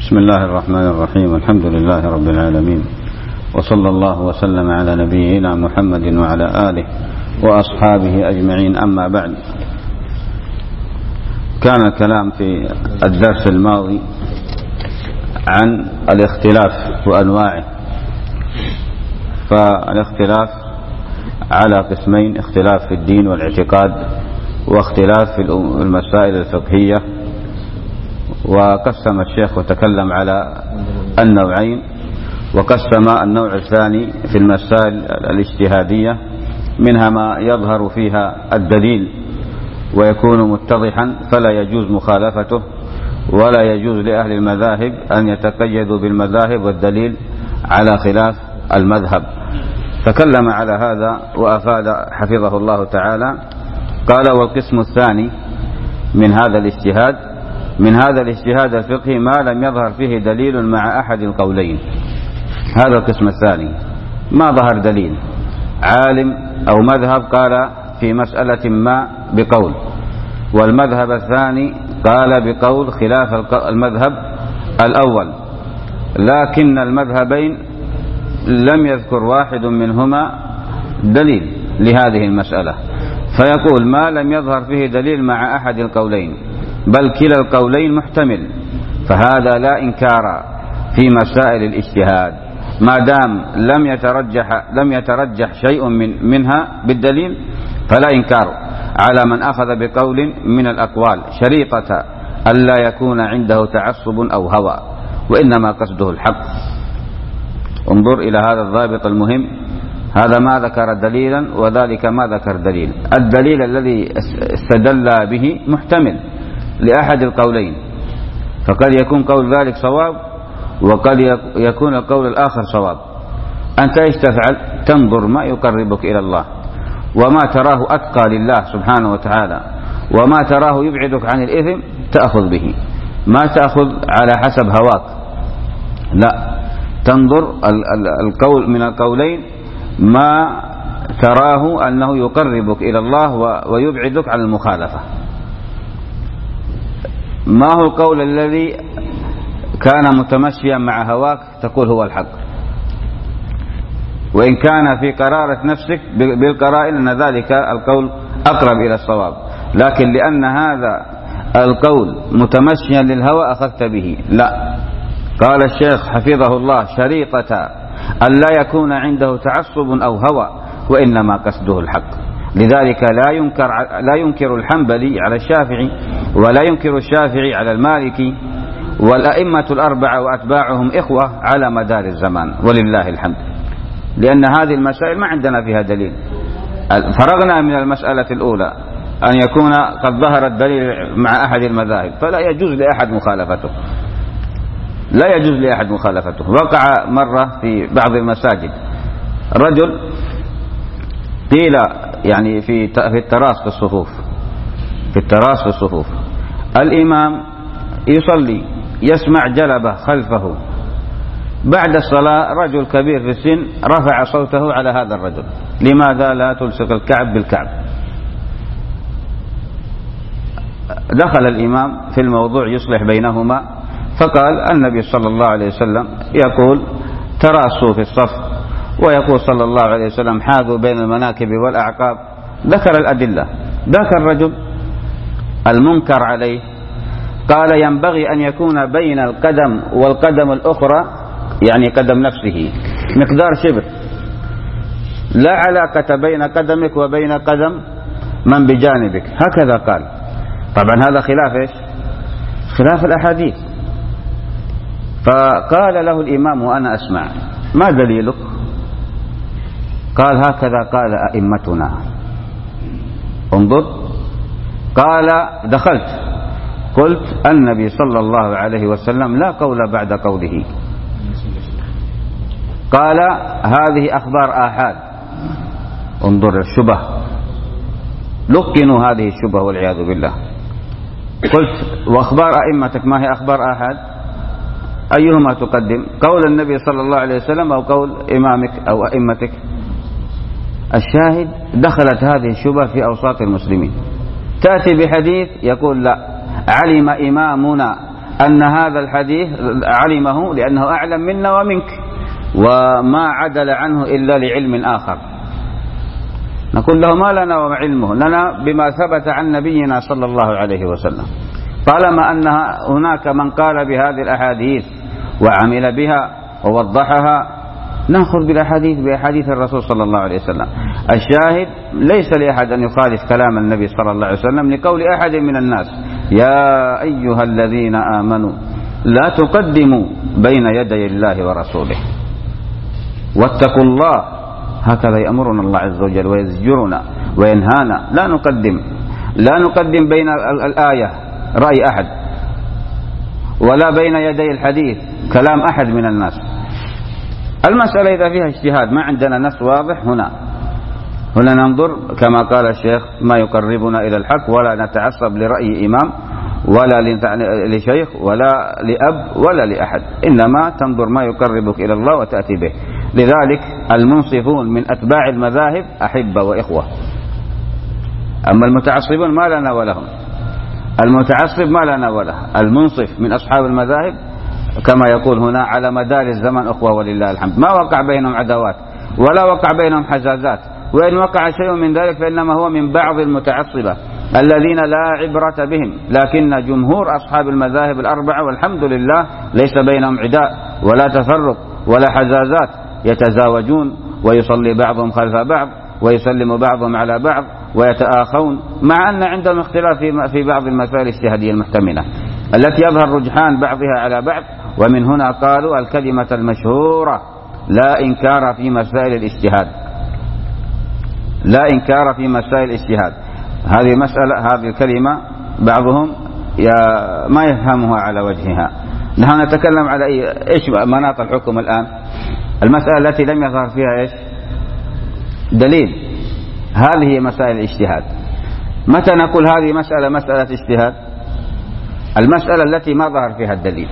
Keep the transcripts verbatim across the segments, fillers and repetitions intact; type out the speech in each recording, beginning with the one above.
بسم الله الرحمن الرحيم. الحمد لله رب العالمين، وصلى الله وسلم على نبينا محمد وعلى آله وأصحابه أجمعين. أما بعد، كان الكلام في الدرس الماضي عن الاختلاف وأنواعه. فالاختلاف على قسمين: اختلاف في الدين والاعتقاد، واختلاف في المسائل الفقهية. وقسم الشيخ وتكلم على النوعين، وقسم النوع الثاني في المسائل الاجتهادية، منها ما يظهر فيها الدليل ويكون متضحا فلا يجوز مخالفته، ولا يجوز لأهل المذاهب أن يتقيدوا بالمذاهب والدليل على خلاف المذهب. تكلم على هذا وأفاد حفظه الله تعالى. قال: والقسم الثاني من هذا الاجتهاد من هذا الاجتهاد الفقهي ما لم يظهر فيه دليل مع أحد القولين. هذا القسم الثاني ما ظهر دليل، عالم أو مذهب قال في مسألة ما بقول، والمذهب الثاني قال بقول خلاف المذهب الأول، لكن المذهبين لم يذكر واحد منهما دليل لهذه المسألة، فيقول ما لم يظهر فيه دليل مع أحد القولين، بل كلا القولين محتمل، فهذا لا إنكار في مسائل الاجتهاد ما دام لم يترجح لم يترجح شيء من منها بالدليل، فلا إنكار على من أخذ بقول من الأقوال شريطة ألا يكون عنده تعصب أو هوى، وإنما قصده الحق. انظر إلى هذا الضابط المهم، هذا ما ذكر دليلا وذلك ما ذكر دليل. الدليل الذي استدل به محتمل لأحد القولين، فقد يكون قول ذلك صواب وقد يكون القول الآخر صواب. أنت ايش تفعل؟ تنظر ما يقربك إلى الله، وما تراه أتقى لله سبحانه وتعالى، وما تراه يبعدك عن الإثم تأخذ به، ما تأخذ على حسب هواك، لا، تنظر القول من القولين ما تراه أنه يقربك إلى الله ويبعدك عن المخالفة. ما هو القول الذي كان متمشيا مع هواك تقول هو الحق، وإن كان في قرارة نفسك بالقرائن أن ذلك القول أقرب إلى الصواب، لكن لأن هذا القول متمشيا للهوى أخذت به. لا، قال الشيخ حفظه الله: شريطة أن لا يكون عنده تعصب أو هوى، وإنما قصده الحق. لذلك لا ينكر لا ينكر الحنبلي على الشافعي، ولا ينكر الشافعي على المالكي، والأئمة الأربعة وأتباعهم إخوة على مدار الزمان ولله الحمد، لأن هذه المسائل ما عندنا فيها دليل. فرغنا من المسألة الأولى أن يكون قد ظهر الدليل مع أحد المذاهب، فلا يجوز لأحد مخالفته، لا يجوز لأحد مخالفته. وقع مرة في بعض المساجد رجل قيل يعني في في التراص في الصفوف في التراص في الصفوف الإمام يصلي يسمع جلبة خلفه، بعد الصلاة رجل كبير في السن رفع صوته على هذا الرجل: لماذا لا تلصق الكعب بالكعب؟ دخل الإمام في الموضوع يصلح بينهما، فقال: النبي صلى الله عليه وسلم يقول تراصوا في الصف، ويقول صلى الله عليه وسلم حاذوا بين المناكب والأعقاب. ذكر الأدلة. ذاك الرجل المنكر عليه قال: ينبغي أن يكون بين القدم والقدم الأخرى، يعني قدم نفسه، مقدار شبر، لا علاقة بين قدمك وبين قدم من بجانبك، هكذا قال. طبعا هذا خلاف إيش؟ خلاف الأحاديث. فقال له الإمام وأنا أسمع: ما دليلك؟ قال: هكذا قال أئمتنا. انظر، قال: دخلت قلت: النبي صلى الله عليه وسلم لا قول بعد قوله. قال: هذه أخبار آحاد. انظر الشبه، لقنوا هذه الشبه والعياذ بالله. قلت: وأخبار أئمتك ما هي أخبار آحاد؟ أيهما تقدم، قول النبي صلى الله عليه وسلم أو قول إمامك أو أئمتك؟ الشاهد دخلت هذه الشبه في أوساط المسلمين. تأتي بحديث يقول: لا، علم إمامنا أن هذا الحديث علمه لأنه أعلم منا ومنك، وما عدل عنه إلا لعلم آخر. نقول له ما لنا وما علمه، لنا بما ثبت عن نبينا صلى الله عليه وسلم. طالما أن هناك من قال بهذه الأحاديث وعمل بها ووضحها، نأخذ بالأحاديث بأحاديث الرسول صلى الله عليه وسلم. الشاهد ليس لأحد أن يخالف كلام النبي صلى الله عليه وسلم لقول أحد من الناس: يا أيها الذين آمنوا لا تقدموا بين يدي الله ورسوله واتقوا الله. هكذا يأمرنا الله عز وجل ويزجرنا وينهانا. لا نقدم لا نقدم بين الآية رأي أحد، ولا بين يدي الحديث كلام أحد من الناس. المسألة إذا فيها اجتهاد ما عندنا نص واضح، هنا هنا ننظر كما قال الشيخ ما يقربنا إلى الحق، ولا نتعصب لرأي إمام ولا لشيخ ولا لأب ولا لأحد، إنما تنظر ما يقربك إلى الله وتأتي به. لذلك المنصفون من أتباع المذاهب أحبة وإخوة، أما المتعصبون ما لنا ولهم. المتعصب ما لنا وله، المنصف من أصحاب المذاهب كما يقول هنا على مدار الزمن أخوة ولله الحمد، ما وقع بينهم عداوات ولا وقع بينهم حزازات، وإن وقع شيء من ذلك فإنما هو من بعض المتعصبة الذين لا عبرة بهم، لكن جمهور أصحاب المذاهب الأربعة والحمد لله ليس بينهم عداء ولا تفرق ولا حزازات، يتزاوجون ويصلي بعضهم خلف بعض ويسلم بعضهم على بعض ويتآخون، مع أن عندهم اختلاف في بعض المسائل الاجتهادية المحتملة التي يظهر رجحان بعضها على بعض. ومن هنا قالوا الكلمة المشهورة: لا إنكار في مسائل الاجتهاد. لا إنكار في مسائل الاجتهاد. هذه مسألة، هذه الكلمة بعضهم ما يفهمها على وجهها. نحن نتكلم على إيش مناط الحكم الآن، المسألة التي لم يظهر فيها إيش دليل. هذه هي مسائل الاجتهاد. متى نقول هذه مسألة مسألة اجتهاد؟ المسألة التي ما ظهر فيها الدليل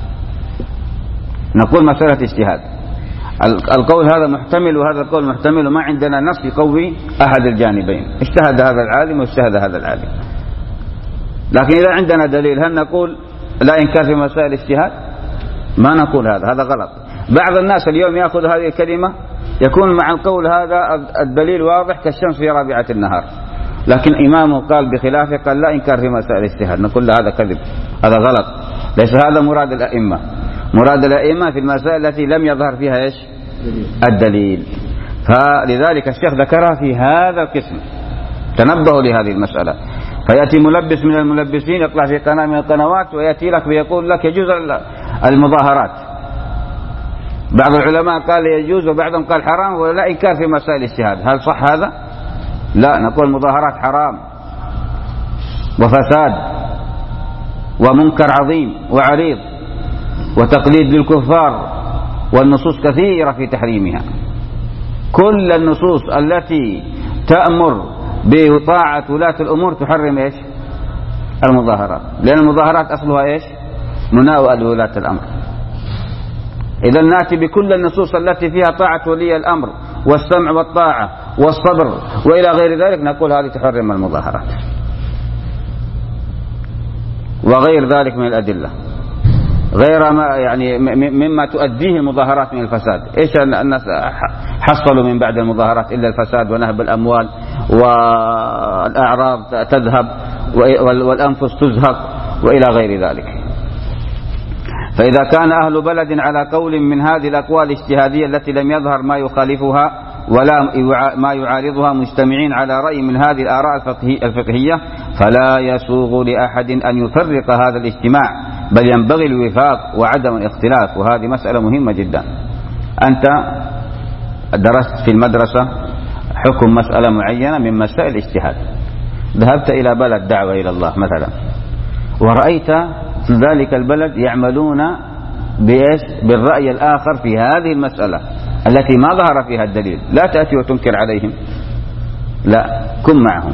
نقول مسألة اجتهاد. القول هذا محتمل وهذا القول محتمل، وما عندنا نص يقوي أحد الجانبين، اجتهد هذا العالم واجتهد هذا العالم. لكن إذا عندنا دليل هل نقول لا إنكار في مسائل الاجتهاد؟ ما نقول هذا، هذا غلط. بعض الناس اليوم يأخذ هذه الكلمة يكون مع القول هذا الدليل واضح كالشمس في رابعة النهار، لكن إمامه قال بخلافه، قال لا إنكار في مسائل الاجتهاد. نقول له هذا كذب، هذا غلط، ليس هذا مراد الأئمة. مراد الأئمة في المسائل التي لم يظهر فيها إيش الدليل. فلذلك الشيخ ذكرها في هذا القسم. تنبهوا لهذه المسألة. فيأتي ملبس من الملبسين يطلع في قناة من القنوات ويأتي لك ويقول لك يجوز المظاهرات. بعض العلماء قال يجوز وبعضهم قال حرام، ولا إنكار في مسائل الاجتهاد. هل صح هذا؟ لا، نقول المظاهرات حرام وفساد ومنكر عظيم وعريض وتقليد للكفار، والنصوص كثيرة في تحريمها. كل النصوص التي تأمر بطاعة ولاة الأمور تحرم إيش المظاهرات، لأن المظاهرات أصلها إيش مناوئة لولاة الأمر. إذا نأتي بكل النصوص التي فيها طاعة ولي الأمر والسمع والطاعة والصبر وإلى غير ذلك، نقول هذه تحرم المظاهرات وغير ذلك من الأدلة، غير ما يعني مما تؤديه المظاهرات من الفساد. إيش الناس حصلوا من بعد المظاهرات إلا الفساد ونهب الأموال والأعراض تذهب والأنفس تزهق وإلى غير ذلك. فإذا كان أهل بلد على قول من هذه الأقوال الاجتهادية التي لم يظهر ما يخالفها ولا ما يعارضها مجتمعين على رأي من هذه الآراء الفقهية، فلا يسوغ لأحد أن يفرق هذا الاجتماع، بل ينبغي الوفاق وعدم الاختلاف. وهذه مسألة مهمة جدا. أنت درست في المدرسة حكم مسألة معينة من مسائل الاجتهاد، ذهبت إلى بلد دعوة إلى الله مثلا، ورأيت في ذلك البلد يعملون بإيش بالرأي الآخر في هذه المسألة التي ما ظهر فيها الدليل. لا تأتي وتنكر عليهم، لا، كن معهم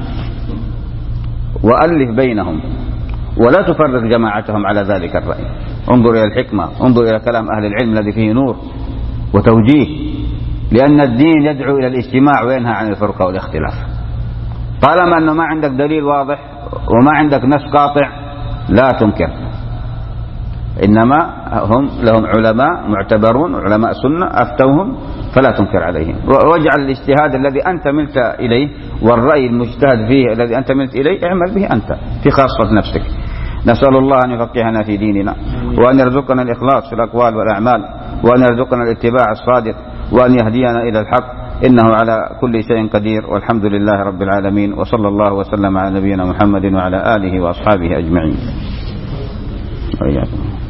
وألف بينهم ولا تفرق جماعتهم على ذلك الرأي. انظر إلى الحكمة، انظر إلى كلام أهل العلم الذي فيه نور وتوجيه، لأن الدين يدعو إلى الاجتماع وينهى عن الفرقة والاختلاف. طالما أنه ما عندك دليل واضح وما عندك نص قاطع لا تنكر، إنما هم لهم علماء معتبرون علماء سنة أفتوهم فلا تنكر عليهم، واجعل الاجتهاد الذي أنت ملت إليه والرأي المجتهد فيه الذي أنت ملت إليه اعمل به أنت في خاصة نفسك. نسأل الله أن يفقهنا في ديننا، وأن يرزقنا الإخلاص في الأقوال والأعمال، وأن يرزقنا الاتباع الصادق، وأن يهدينا إلى الحق، إنه على كل شيء قدير، والحمد لله رب العالمين، وصلى الله وسلم على نبينا محمد وعلى آله وأصحابه أجمعين. وإياكم.